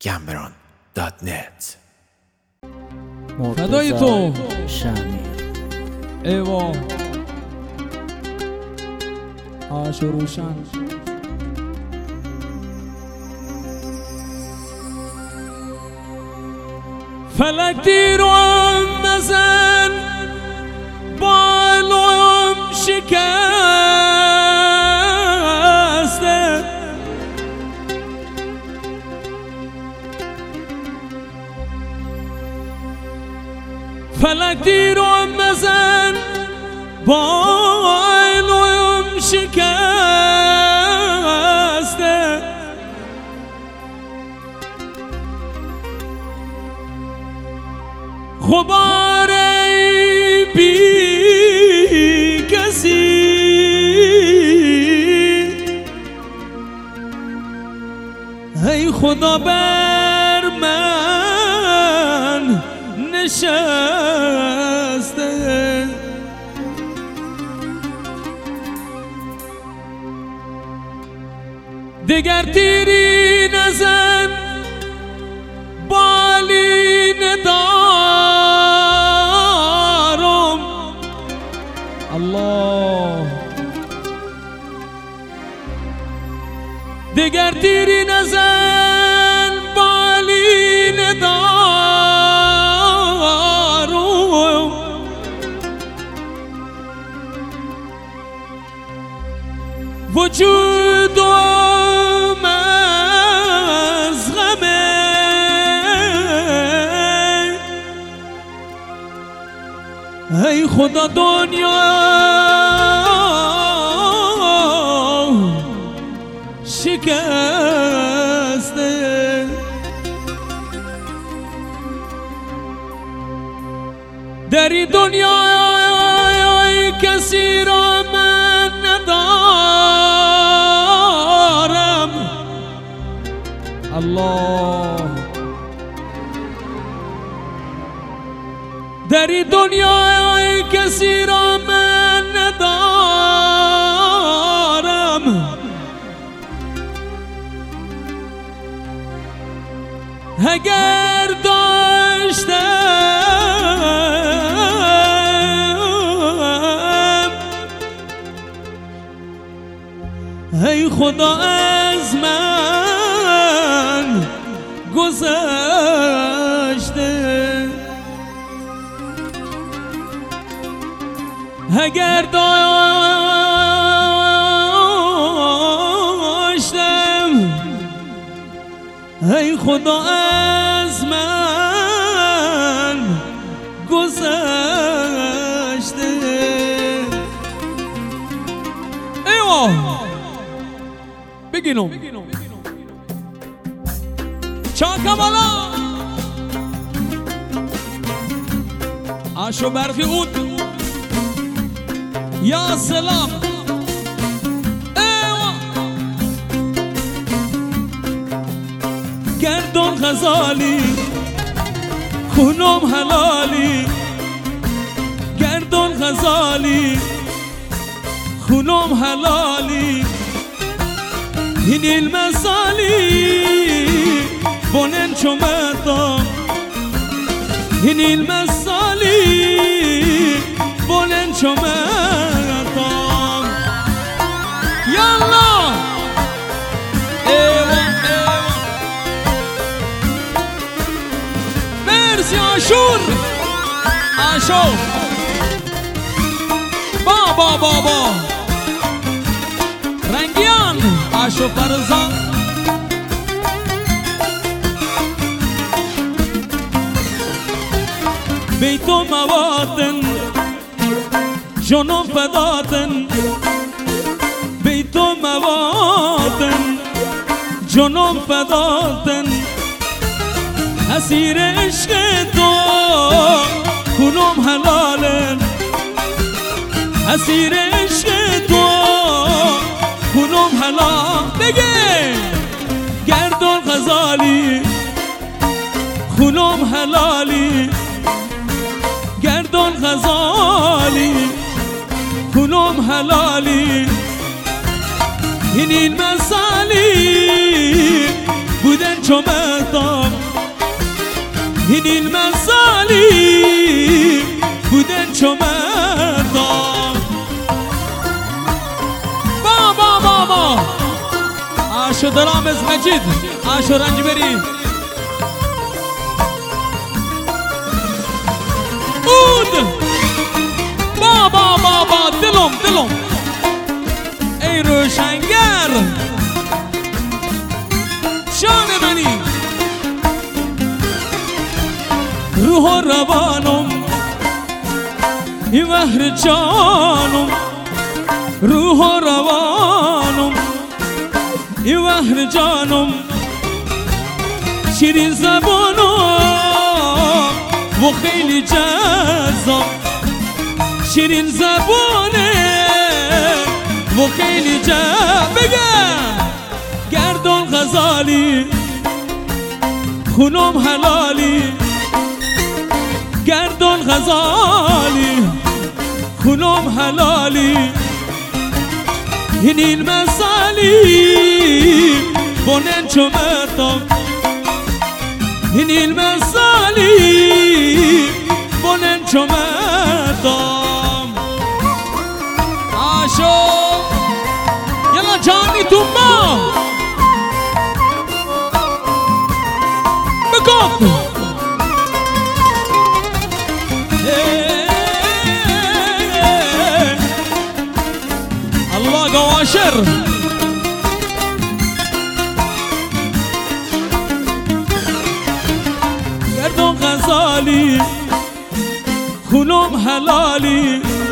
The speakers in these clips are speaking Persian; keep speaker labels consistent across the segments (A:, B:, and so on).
A: gambron.net.
B: فدای تو
C: شمیر
B: ایوا آش و روشن فلک دیرم نزن بالم شکسته فلک دیرم نزن بالم شکسته غبار بی کسی ای خدا بر من نشسته دیگر تیری نزن بالی ندارم الله دیگر تیری نزن بالی ندارم وجودم از غمه ای خدا دنیا شکسته در این دنیا کسی را من ندارم الله در این دنیا کسی را من ندارم اگر داشتم ای خدا از من گذشته اگر داشتم ای خدا از من گذشته ایوا بگینم چاکا بالا آشو برخی اود یا سلام ایوا گردون غزالی خونم حلالی گردون غزالی خونم حلالی این المثالی بونن چومتا این المثالی بونن چومتا یالا ایوا مرسی آشور آشو بابا رنگیان آشو فرزان بیتو مواتن جنوب فداتن بیتو مواتن جنوب فداتن اسیر عشق تو کنم حلالن اسیر عشق تو کنم حلال بگه گردون غزالی خونم حلالی گردون غزالی خونم حلالی این المثالی بودن چومتام این المثالی بودن چومتام بابا عاشو درامز مجید عاشو رنجبری بود بابا دلم ای روشنگر شام منی روح و روانم ای بحر جانم روح و روانم ای بحر جانم شیرین زبانم و خیلی جذاب شیرین زبانه و خیلی جذاب بگم گردون غزالی خونم حلالی گردون غزالی خونم حلالی این المثالی بونن چومتام این المثالی بونن چومتام عاشو یلا جانی توما بگفت الله قواشر گردون غزالی خونم حلالی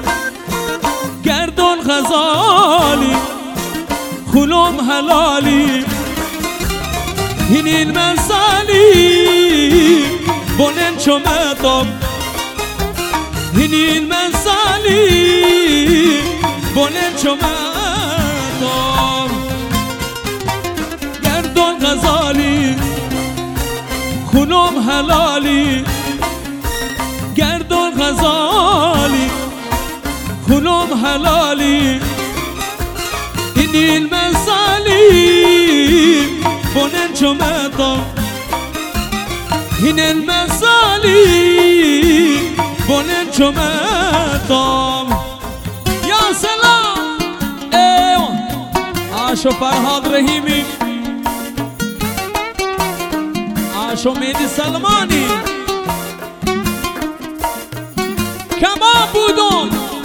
B: گردون غزالی خونم حلالی این المثالی بونن چومتام این المثالی بونن چومتام گردون غزالی خونم حلالی گردون غزالی خونم حلالی این المثالی بونن چومتام این المثالی بونن چومتام یا سلام ایوان عاشو فرهاد رحیمی عاشو مهدی سلمانی کمان بودون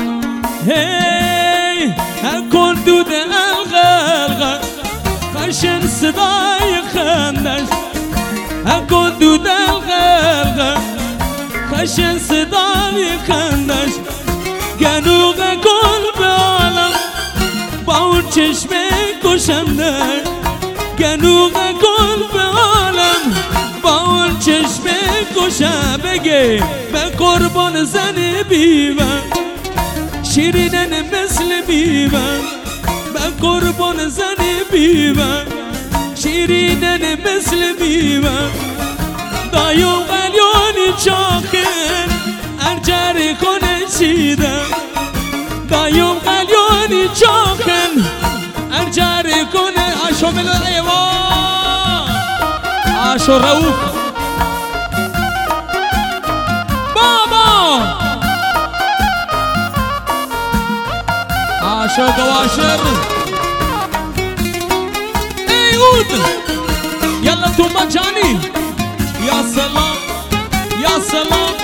B: هی اکن دود الغلغل خشن صدای خندش اکن دود الغلغل خشن صدای خندش گنوغ گل به عالم با اون چشم کشنده گنوغ گل به عالم با اون چشم کشه بگه به قربان زن بیوم شیرینن مثل بیوم به قربان زن بیوم شیرینن مثل بیوم دایو قلیانی چاخن ارجر کنه چیدم دایو قلیانی چاخن ارجر کنه عاشو مل ایوان عاشو روف بابا عاشو قواشر ای عود يلا تو مجاني يا سلام يا سلام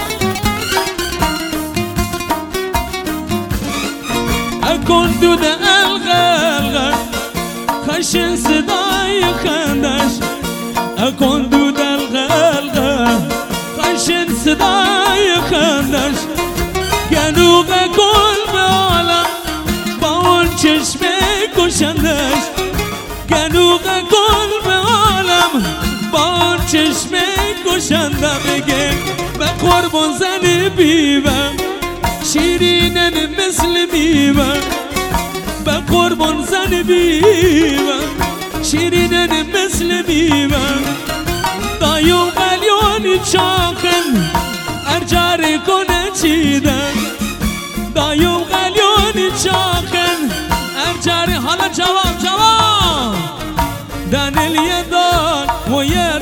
B: اكون دود الغلغل خشن صداي خندش اكون دود الغلغل خشن صداي خندش گنوغ گل به عالم با اون چشم کشندش گنوغ گل به عالم با اون چشم کشنده بگه به قربان زن بیوم شیرینن مثل بیوم به قربان زن بیوم شیرینن مثل بیوم دایو قلیانی چاخن ارجار کنه چیدن دایو قلیانی چاخن ارجار حالا جواب دن الیدان و یه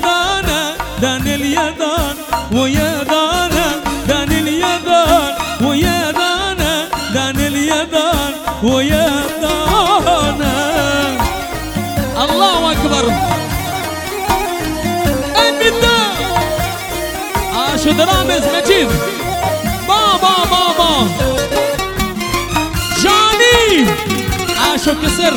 B: دن اليدان ويدانا دن اليدان ويدانا دن اليدان ويدانا. الله أكبر. أمدا عاشو درامز مجيد بابا بابا جاني عاشو كسر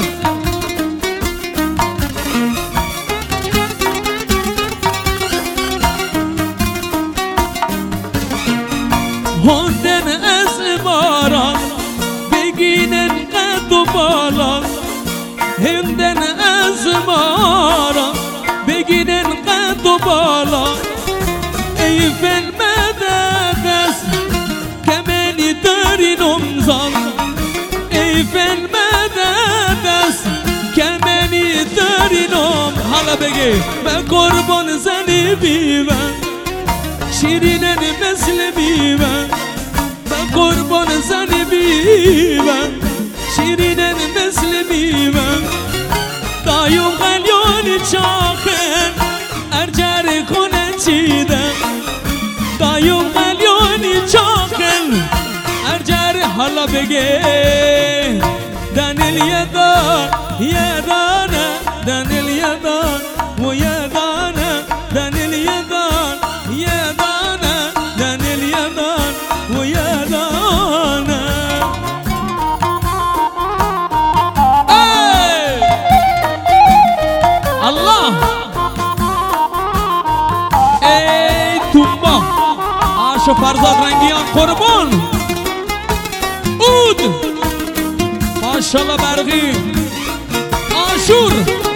B: هندن أزمارا بگینن قد و بالا هندن أزمارا بگینن قد و بالا ای فالمدد است کمانی داری نمزان ای فالمدد است کمانی داری نم. حالا بگی من قربان زنی بیوم شیرینن مثل بیوم من قربان زنی بیوم شیرینن مثل بیوم دایوم قلیون چاخن ارجر خونه چیدم دایوم قلیون چاخن ارجر. حالا بگه دن اليدان يدانا دن اليدان ويدانا دن اليدان يدانا دن اليدان ويدانا. الله ای تومبا عاشق فرزاد رنگیان قربان اود ماشالله برقی آشور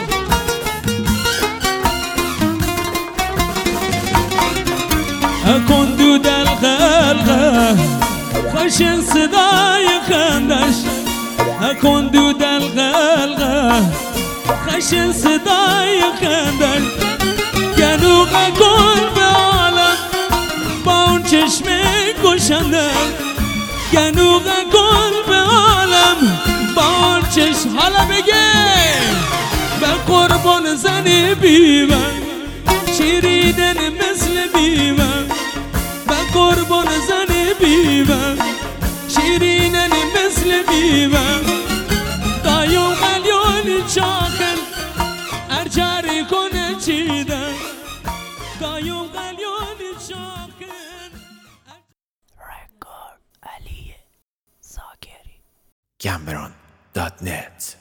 B: اکن دود الخلقه خشن صدای خندش اکن دود الخلقه خشن صدای خندش گنوغ کن به عالم با اون چشم کشنده گنوغ کن به عالم با اون چشم. حالا بگه به قربان زنی بیوم شیرینن مثل بیوم به قربان زنی بیوم شیرینن مثل بیوم دایوم قلیون چاخن ارجری کنه چیدن دایوم قلیون چاخن.
A: رکورد علی زاکری Cameron.net